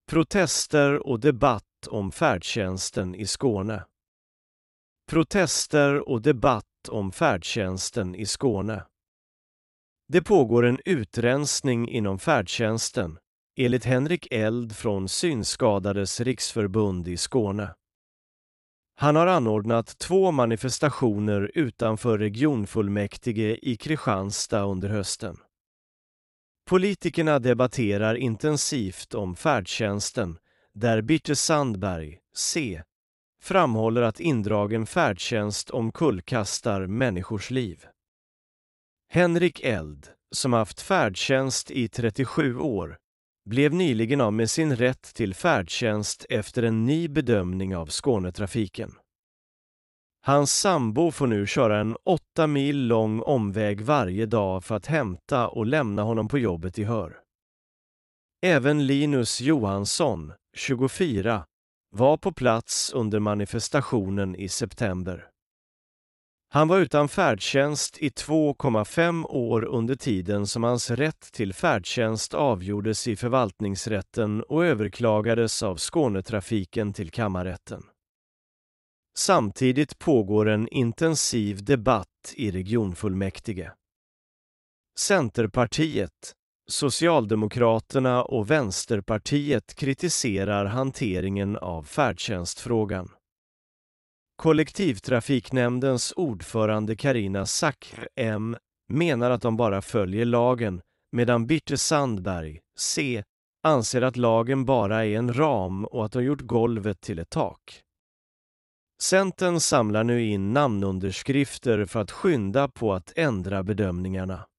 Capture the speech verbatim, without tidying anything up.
Protester och debatt om färdtjänsten i Skåne. Protester och debatt om färdtjänsten i Skåne. Det pågår en utrensning inom färdtjänsten, enligt Henrik Eld från Synskadades riksförbund i Skåne. Han har anordnat två manifestationer utanför regionfullmäktige i Kristianstad under hösten. Politikerna debatterar intensivt om färdtjänsten, där Birte Sandberg, C, framhåller att indragen färdtjänst omkullkastar människors liv. Henrik Eld, som haft färdtjänst i trettiosju år, blev nyligen av med sin rätt till färdtjänst efter en ny bedömning av Skånetrafiken. Hans sambo får nu köra en åtta mil lång omväg varje dag för att hämta och lämna honom på jobbet i Hör. Även Linus Johansson, tjugofyra, var på plats under manifestationen i september. Han var utan färdtjänst i två komma fem år under tiden som hans rätt till färdtjänst avgjordes i förvaltningsrätten och överklagades av Skånetrafiken till kammarrätten. Samtidigt pågår en intensiv debatt i regionfullmäktige. Centerpartiet, Socialdemokraterna och Vänsterpartiet kritiserar hanteringen av färdtjänstfrågan. Kollektivtrafiknämndens ordförande Carina Zackre M menar att de bara följer lagen, medan Birte Sandberg, C, anser att lagen bara är en ram och att de gjort golvet till ett tak. Centern samlar nu in namnunderskrifter för att skynda på att ändra bedömningarna.